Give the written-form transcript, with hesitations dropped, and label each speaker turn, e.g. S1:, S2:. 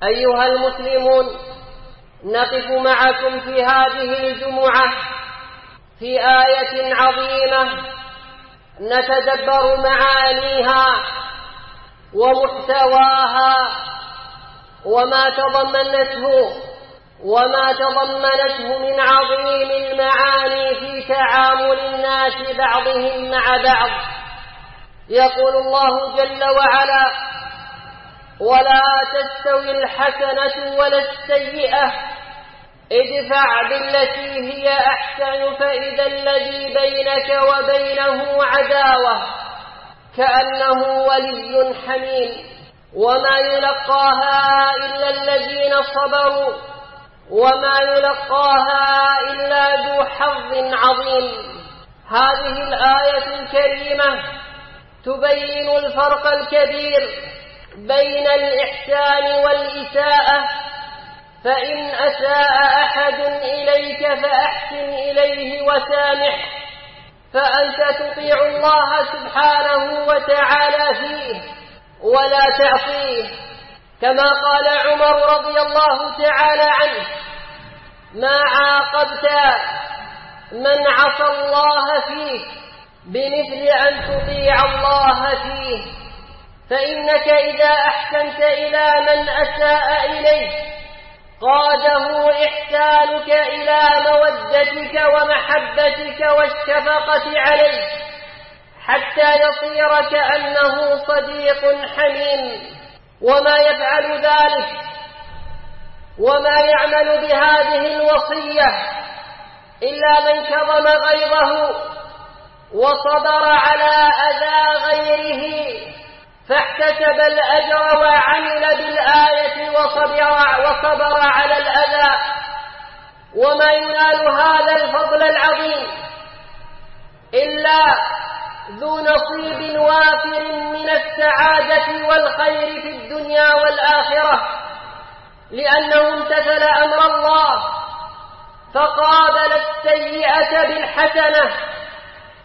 S1: أيها المسلمون، نقف معكم في هذه الجمعة في آية عظيمة نتدبر معانيها ومحتواها وما تضمنته من عظيم المعاني في تعامل الناس بعضهم مع بعض. يقول الله جل وعلا: ولا تستوي الحسنة ولا السيئة ادفع بالتي هي أحسن فإذا الذي بينك وبينه عداوة كأنه ولي حميم وما يلقاها إلا الذين صبروا وما يلقاها إلا ذو حظ عظيم. هذه الآية الكريمة تبين الفرق الكبير بين الإحسان والإساءة، فإن أساء أحد إليك فأحسن إليه وسامح، فأنت تطيع الله سبحانه وتعالى فيه ولا تعصيه، كما قال عمر رضي الله تعالى عنه: ما عاقبت من عصى الله فيه بمثل أن تطيع الله فيه، فإنك إذا أحسنت إلى من أساء إليه قاده إحسانك إلى مودتك ومحبتك والشفقة عليه حتى يصير كأنه صديق حميم. وما يفعل ذلك وما يعمل بهذه الوصية إلا من كظم غيظه وصبر على أذى غيره فاحتسب الأجر وعمل بالآية وصبر على الأذى. وما ينال هذا الفضل العظيم إلا ذو نصيب وافر من السعادة والخير في الدنيا والآخرة، لأنه امتثل أمر الله فقابل السيئة بالحسنة